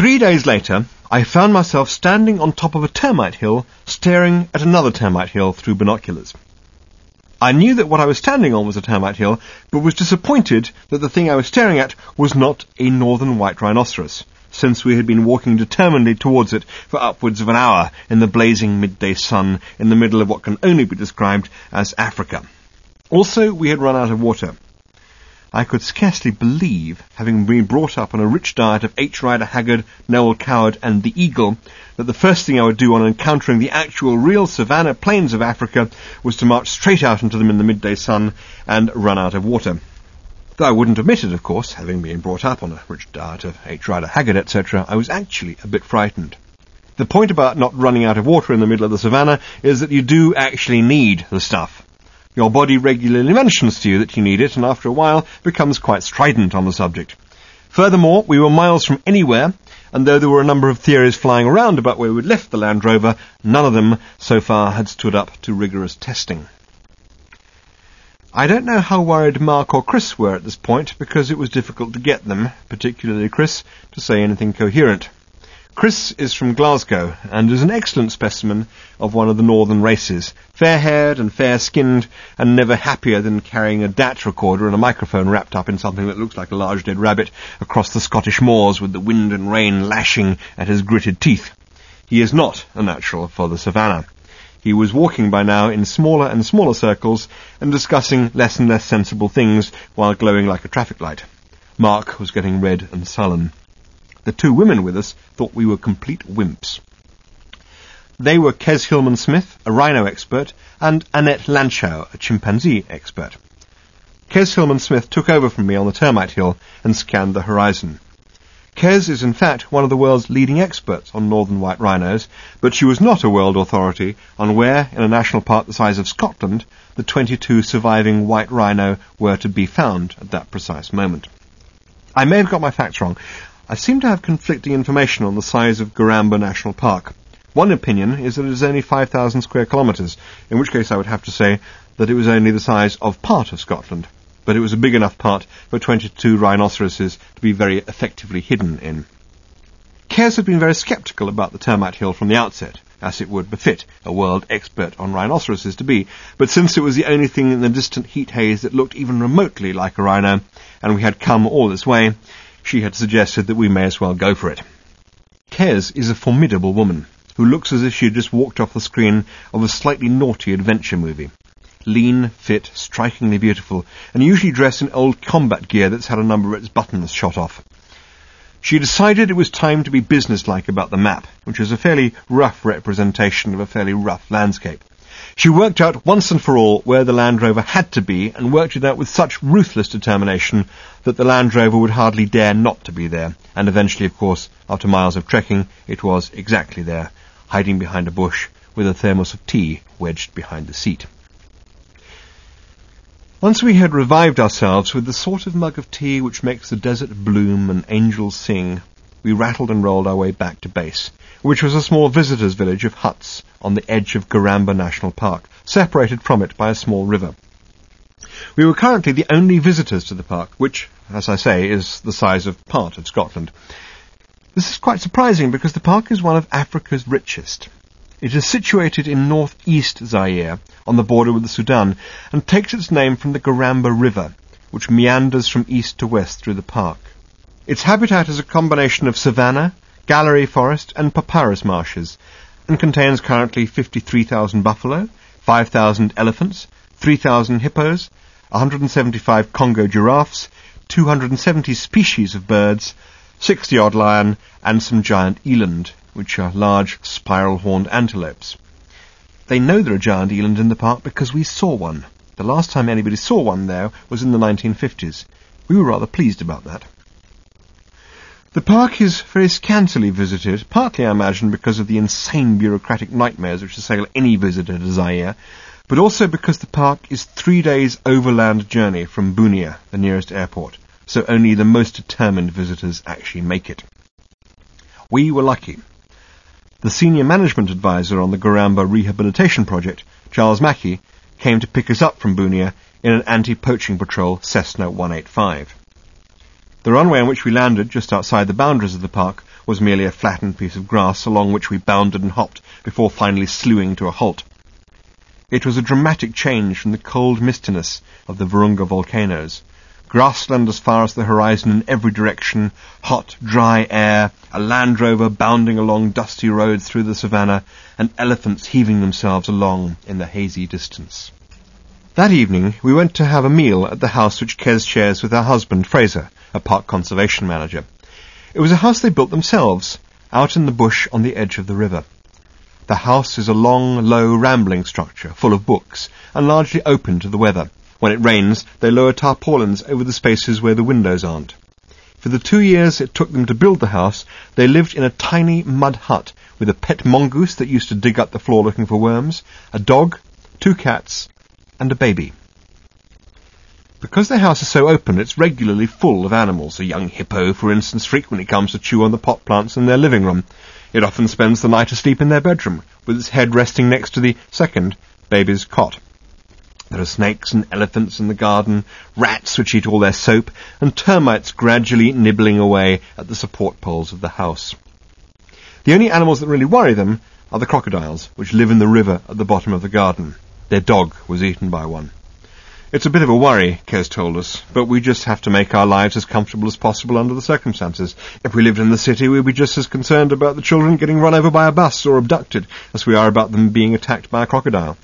3 days later, I found myself standing on top of a termite hill, staring at another termite hill through binoculars. I knew that what I was standing on was a termite hill, but was disappointed that the thing I was staring at was not a northern white rhinoceros, since we had been walking determinedly towards it for upwards of an hour in the blazing midday sun in the middle of what can only be described as Africa. Also, we had run out of water. I could scarcely believe, having been brought up on a rich diet of H. Rider Haggard, Noel Coward, and the Eagle, that the first thing I would do on encountering the actual real savannah plains of Africa was to march straight out into them in the midday sun and run out of water. Though I wouldn't admit it, of course, having been brought up on a rich diet of H. Rider Haggard, etc., I was actually a bit frightened. The point about not running out of water in the middle of the savannah is that you do actually need the stuff. Your body regularly mentions to you that you need it, and after a while becomes quite strident on the subject. Furthermore, we were miles from anywhere, and though there were a number of theories flying around about where we'd left the Land Rover, none of them so far had stood up to rigorous testing. I don't know how worried Mark or Chris were at this point, because it was difficult to get them, particularly Chris, to say anything coherent. Chris is from Glasgow, and is an excellent specimen of one of the northern races, fair-haired and fair-skinned, and never happier than carrying a DAT recorder and a microphone wrapped up in something that looks like a large dead rabbit across the Scottish moors with the wind and rain lashing at his gritted teeth. He is not a natural for the savannah. He was walking by now in smaller and smaller circles and discussing less and less sensible things while glowing like a traffic light. Mark was getting red and sullen. The two women with us thought we were complete wimps. They were Kes Hillman-Smith, a rhino expert, and Annette Lanchow, a chimpanzee expert. Kes Hillman-Smith took over from me on the termite hill and scanned the horizon. Kes is in fact one of the world's leading experts on northern white rhinos, but she was not a world authority on where, in a national park the size of Scotland, the 22 surviving white rhino were to be found at that precise moment. I may have got my facts wrong. I seem to have conflicting information on the size of Garamba National Park. One opinion is that it is only 5,000 square kilometres, in which case I would have to say that it was only the size of part of Scotland, but it was a big enough part for 22 rhinoceroses to be very effectively hidden in. Kes had been very sceptical about the termite hill from the outset, as it would befit a world expert on rhinoceroses to be, but since it was the only thing in the distant heat haze that looked even remotely like a rhino, and we had come all this way, she had suggested that we may as well go for it. Kes is a formidable woman, who looks as if she had just walked off the screen of a slightly naughty adventure movie. Lean, fit, strikingly beautiful, and usually dressed in old combat gear that's had a number of its buttons shot off. She decided it was time to be businesslike about the map, which is a fairly rough representation of a fairly rough landscape. She worked out once and for all where the Land Rover had to be, and worked it out with such ruthless determination that the Land Rover would hardly dare not to be there, and eventually, of course, after miles of trekking, it was exactly there, hiding behind a bush, with a thermos of tea wedged behind the seat. Once we had revived ourselves with the sort of mug of tea which makes the desert bloom and angels sing, we rattled and rolled our way back to base, which was a small visitors' village of huts on the edge of Garamba National Park, separated from it by a small river. We were currently the only visitors to the park, which, as I say, is the size of part of Scotland. This is quite surprising because the park is one of Africa's richest. It is situated in northeast Zaire, on the border with the Sudan, and takes its name from the Garamba River, which meanders from east to west through the park. Its habitat is a combination of savanna, gallery forest, and papyrus marshes, and contains currently 53,000 buffalo, 5,000 elephants, 3,000 hippos, 175 Congo giraffes, 270 species of birds, 60-odd lion, and some giant eland, which are large spiral-horned antelopes. They know there are giant eland in the park because we saw one. The last time anybody saw one there was in the 1950s. We were rather pleased about that. The park is very scantily visited, partly, I imagine, because of the insane bureaucratic nightmares which assail any visitor to Zaire, but also because the park is 3 days overland journey from Bunia, the nearest airport, so only the most determined visitors actually make it. We were lucky. The senior management advisor on the Garamba Rehabilitation Project, Charles Mackey, came to pick us up from Bunia in an anti-poaching patrol Cessna 185. The runway on which we landed, just outside the boundaries of the park, was merely a flattened piece of grass along which we bounded and hopped before finally slewing to a halt. It was a dramatic change from the cold mistiness of the Virunga volcanoes. Grassland as far as the horizon in every direction, hot, dry air, a Land Rover bounding along dusty roads through the savannah, and elephants heaving themselves along in the hazy distance. That evening we went to have a meal at the house which Kez shares with her husband, Fraser, a park conservation manager. It was a house they built themselves, out in the bush on the edge of the river. The house is a long, low, rambling structure, full of books, and largely open to the weather. When it rains, they lower tarpaulins over the spaces where the windows aren't. For the 2 years it took them to build the house, they lived in a tiny mud hut with a pet mongoose that used to dig up the floor looking for worms, a dog, 2 cats, and a baby. Because their house is so open, it's regularly full of animals. A young hippo, for instance, frequently comes to chew on the pot plants in their living room. It often spends the night asleep in their bedroom, with its head resting next to the second baby's cot. There are snakes and elephants in the garden, rats which eat all their soap, and termites gradually nibbling away at the support poles of the house. The only animals that really worry them are the crocodiles, which live in the river at the bottom of the garden. Their dog was eaten by one. It's a bit of a worry, Kez told us, but we just have to make our lives as comfortable as possible under the circumstances. If we lived in the city, we'd be just as concerned about the children getting run over by a bus or abducted as we are about them being attacked by a crocodile.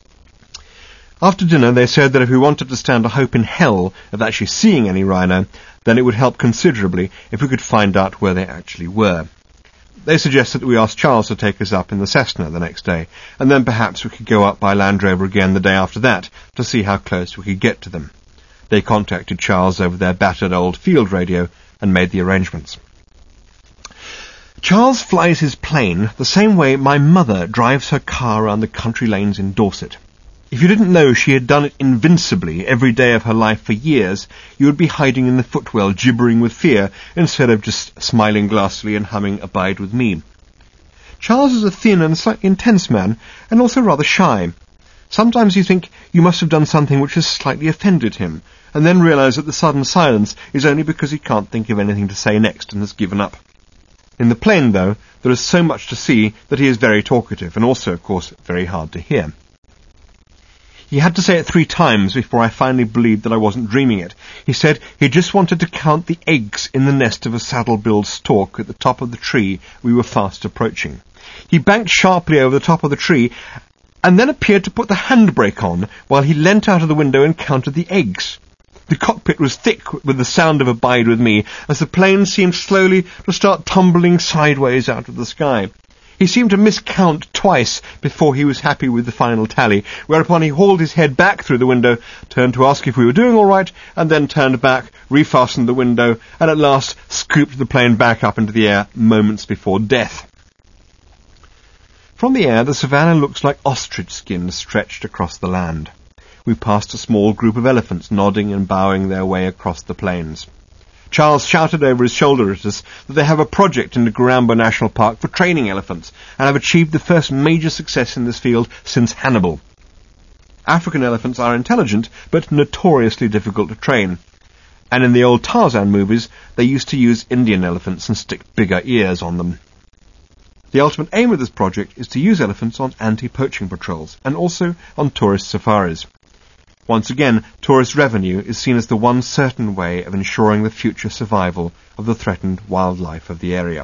After dinner, they said that if we wanted to stand a hope in hell of actually seeing any rhino, then it would help considerably if we could find out where they actually were. They suggested that we ask Charles to take us up in the Cessna the next day, and then perhaps we could go up by Land Rover again the day after that to see how close we could get to them. They contacted Charles over their battered old field radio and made the arrangements. Charles flies his plane the same way my mother drives her car around the country lanes in Dorset. If you didn't know she had done it invincibly every day of her life for years, you would be hiding in the footwell, gibbering with fear, instead of just smiling glassily and humming Abide With Me. Charles is a thin and slightly intense man, and also rather shy. Sometimes you think you must have done something which has slightly offended him, and then realise that the sudden silence is only because he can't think of anything to say next and has given up. In the plane, though, there is so much to see that he is very talkative, and also, of course, very hard to hear. He had to say it 3 times before I finally believed that I wasn't dreaming it. He said he just wanted to count the eggs in the nest of a saddle-billed stork at the top of the tree we were fast approaching. He banked sharply over the top of the tree and then appeared to put the handbrake on while he leant out of the window and counted the eggs. The cockpit was thick with the sound of Abide With Me as the plane seemed slowly to start tumbling sideways out of the sky. He seemed to miscount twice before he was happy with the final tally, whereupon he hauled his head back through the window, turned to ask if we were doing all right, and then turned back, refastened the window, and at last scooped the plane back up into the air moments before death. From the air, the savannah looks like ostrich skin stretched across the land. We passed a small group of elephants nodding and bowing their way across the plains. Charles shouted over his shoulder at us that they have a project in the Gorambo National Park for training elephants and have achieved the first major success in this field since Hannibal. African elephants are intelligent but notoriously difficult to train, and in the old Tarzan movies they used to use Indian elephants and stick bigger ears on them. The ultimate aim of this project is to use elephants on anti-poaching patrols and also on tourist safaris. Once again, tourist revenue is seen as the one certain way of ensuring the future survival of the threatened wildlife of the area.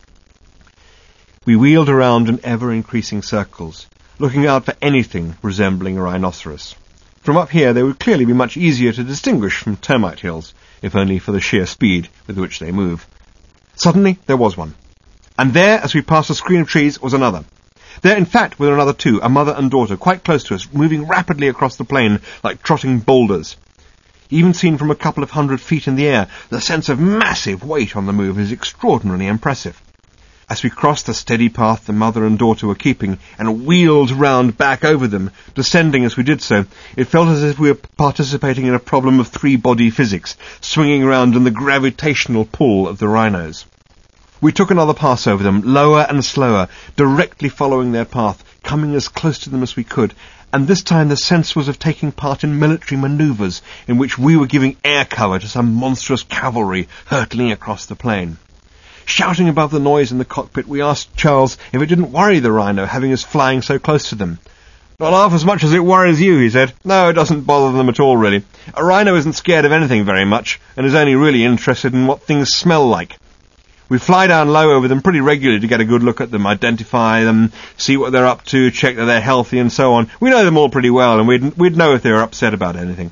We wheeled around in ever-increasing circles, looking out for anything resembling a rhinoceros. From up here they would clearly be much easier to distinguish from termite hills, if only for the sheer speed with which they move. Suddenly there was one. And there, as we passed a screen of trees, was another. There, in fact, were another 2, a mother and daughter, quite close to us, moving rapidly across the plain like trotting boulders. Even seen from a couple of 100 feet in the air, the sense of massive weight on the move is extraordinarily impressive. As we crossed the steady path the mother and daughter were keeping and wheeled round back over them, descending as we did so, it felt as if we were participating in a problem of 3-body physics, swinging around in the gravitational pull of the rhinos. We took another pass over them, lower and slower, directly following their path, coming as close to them as we could, and this time the sense was of taking part in military manoeuvres in which we were giving air cover to some monstrous cavalry hurtling across the plain. Shouting above the noise in the cockpit, we asked Charles if it didn't worry the rhino having us flying so close to them. "Not half as much as it worries you," he said. "No, it doesn't bother them at all, really. A rhino isn't scared of anything very much, and is only really interested in what things smell like. We fly down low over them pretty regularly to get a good look at them, identify them, see what they're up to, check that they're healthy, and so on. We know them all pretty well, and we'd know if they were upset about anything."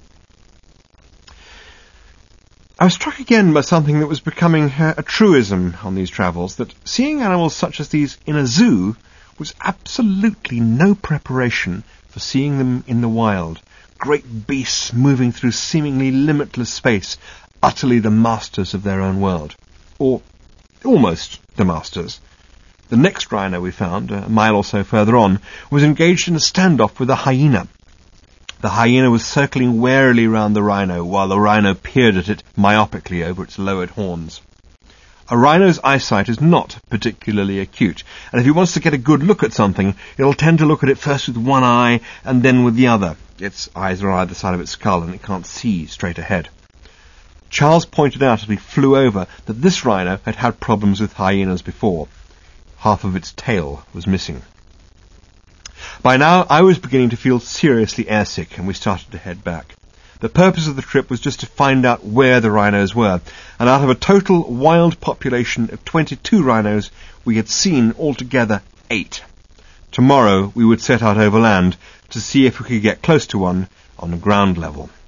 I was struck again by something that was becoming a truism on these travels, that seeing animals such as these in a zoo was absolutely no preparation for seeing them in the wild. Great beasts moving through seemingly limitless space, utterly the masters of their own world. Or almost the masters. The next rhino we found, a mile or so further on, was engaged in a standoff with a hyena. The hyena was circling warily round the rhino, while the rhino peered at it myopically over its lowered horns. A rhino's eyesight is not particularly acute, and if he wants to get a good look at something, it'll tend to look at it first with one eye and then with the other. Its eyes are on either side of its skull, and it can't see straight ahead. Charles pointed out as we flew over that this rhino had had problems with hyenas before. Half of its tail was missing. By now, I was beginning to feel seriously airsick, and we started to head back. The purpose of the trip was just to find out where the rhinos were, and out of a total wild population of 22 rhinos, we had seen altogether 8. Tomorrow we would set out overland to see if we could get close to one on the ground level.